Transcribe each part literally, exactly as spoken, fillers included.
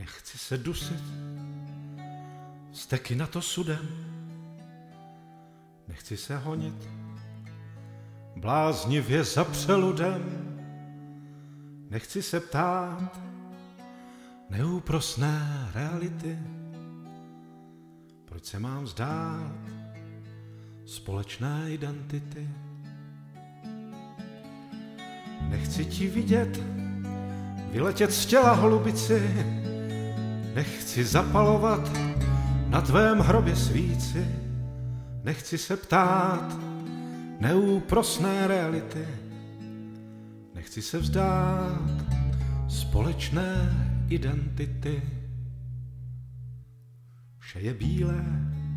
Nechci se dusit steky na to sudem, nechci se honit bláznivě za přeludem, nechci se ptát neúprosné reality, proč se mám vzdát společné identity. Nechci ti vidět vyletět z těla holubici, nechci zapalovat na tvém hrobě svíci, nechci se ptát neúprosné reality, nechci se vzdát společné identity. Vše je bílé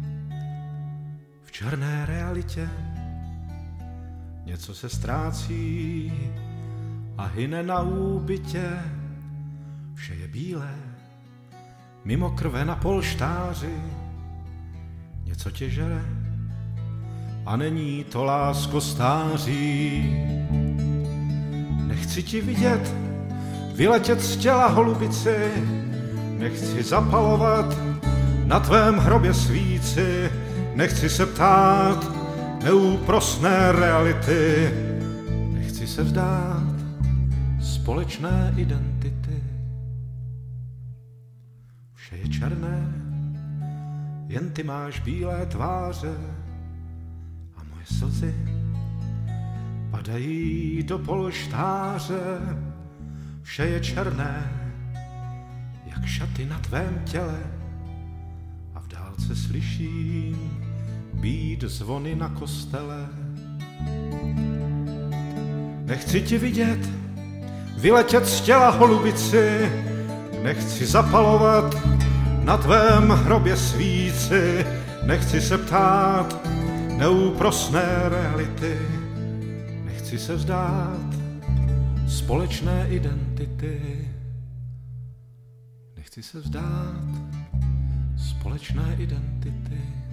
v černé realitě, něco se ztrácí a hyne na úbytě. Vše je bílé mimo krve na polštáři, něco tě žere a není to lásko stáří. Nechci ti vidět vyletět z těla holubici, nechci zapalovat na tvém hrobě svíci, nechci se ptát neúprosné reality, nechci se vzdát společné identity. Vše je černé, jen ty máš bílé tváře a moje slzy padají do polštáře. Vše je černé, jak šaty na tvém těle a v dálce slyším být zvony na kostele. Nechci ti vidět vyletět z těla holubici, nechci zapalovat na tvém hrobě svíci, nechci se ptát neúprosné reality, nechci se vzdát společné identity, nechci se vzdát společné identity.